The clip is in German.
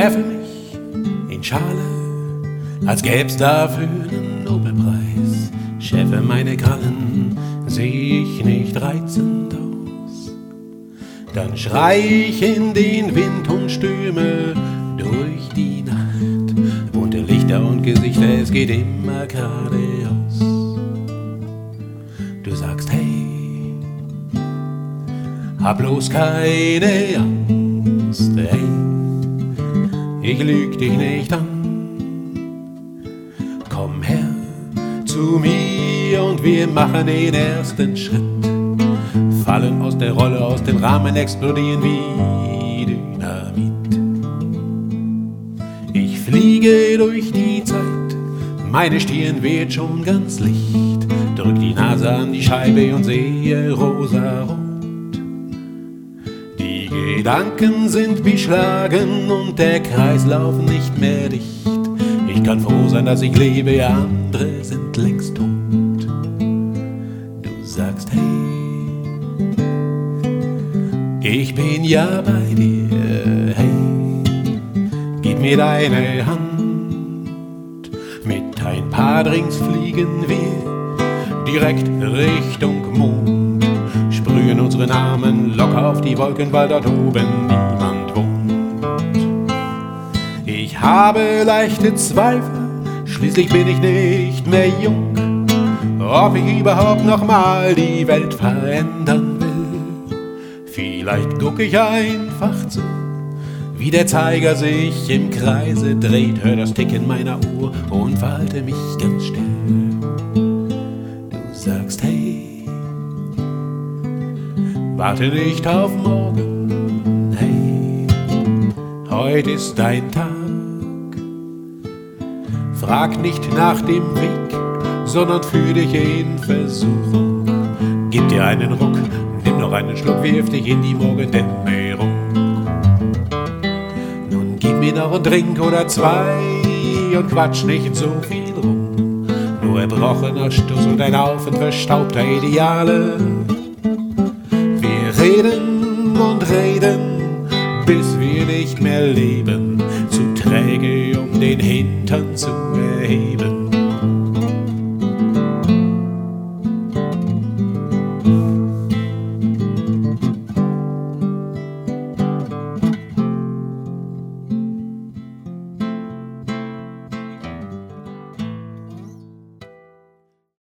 werfe mich in Schale, als gäb's dafür nen Nobelpreis. Schäfe meine Krallen, seh ich nicht reizend aus, dann schrei ich in den Wind und stürme durch die Nacht. Bunte Lichter und Gesichter, es geht immer geradeaus. Du sagst, hey, hab bloß keine Angst, hey, ich lüg dich nicht an. Komm her zu mir und wir machen den ersten Schritt. Fallen aus der Rolle, aus dem Rahmen, explodieren wie Dynamit. Ich fliege durch die Zeit, meine Stirn wird schon ganz licht. Drück die Nase an die Scheibe und sehe rosarot. Die Gedanken sind beschlagen und der Kreislauf nicht mehr dicht. Ich kann froh sein, dass ich lebe, andere sind längst tot. Du sagst, hey, ich bin ja bei dir, hey, gib mir deine Hand. Mit ein paar Drinks fliegen wir direkt Richtung Mond, sprühen unsere Namen locker auf die Wolken, weil dort oben niemand wohnt. Ich habe leichte Zweifel, schließlich bin ich nicht mehr jung, ob ich überhaupt noch mal die Welt verändern will. Vielleicht guck ich einfach zu, wie der Zeiger sich im Kreise dreht, hör das Ticken meiner Uhr und verhalte mich ganz still. Du sagst, hey, warte nicht auf morgen, hey, heute ist dein Tag. Frag nicht nach dem Weg, sondern führ dich in Versuchung. Gib dir einen Ruck, nimm noch einen Schluck, wirf dich in die Morgendämmerung. Nun gib mir noch einen Drink oder zwei und quatsch nicht so viel rum. Nur erbrochener Stuss und ein Haufen verstaubter Ideale. Wir reden und reden, bis wir nicht mehr leben, zu träge, um den Hintern zu